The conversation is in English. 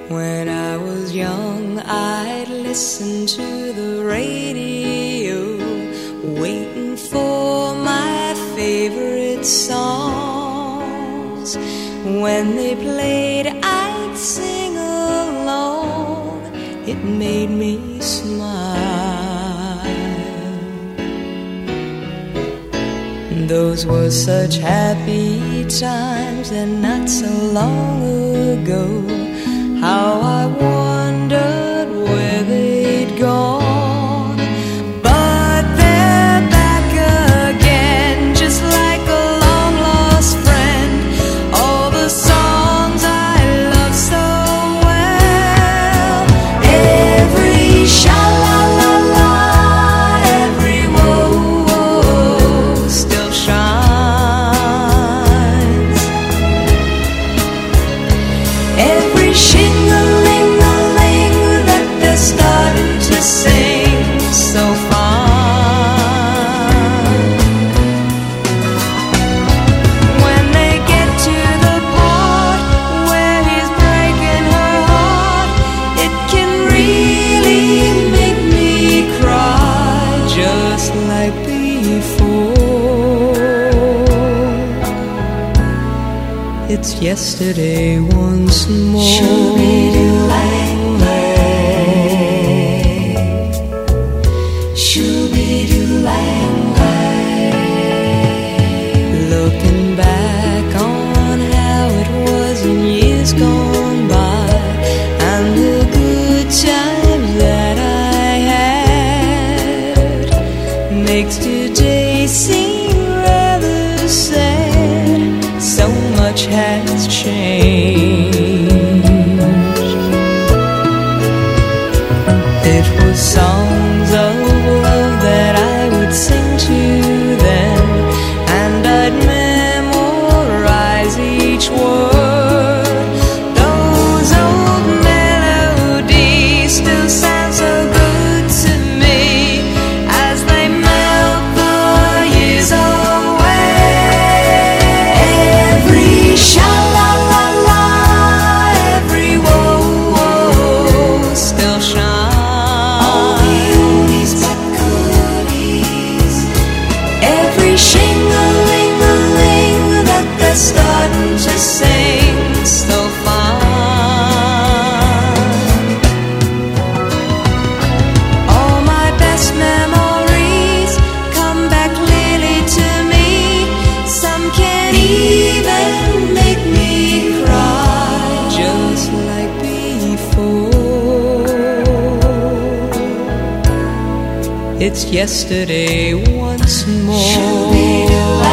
When I was young, I'd listen to the radio, waiting for my favorite songs. When they played, I'd sing along. It made me smile. Those were such happy times, and not so long ago. How I wondered where they'd gone. But they're back again, just like a long-lost friend. All the songs I love so well. Every sha-la-la-la, every whoa-whoa still shines. Every shing-a-ling-a-ling that they're starting to sing so fine. When they get to the part where he's breaking her heart, it can really make me cry, just like before. It's yesterday once more. Looking back on how it was in years gone by, and the good times that I had, makes today seem rather sad. So much has changed. It was songs of love that I would sing to them, and I'd memorize each word. Those old melodies still sound so good to me as they melt the years away. Every sha-la-la-la, every whoa-whoa still shines. All the oldies but goodies. Every shing-a-ling-a-ling that they're starting to sing so fine. All my best memories come back clearly to me. Some can even make me cry, just like before. It's yesterday once more.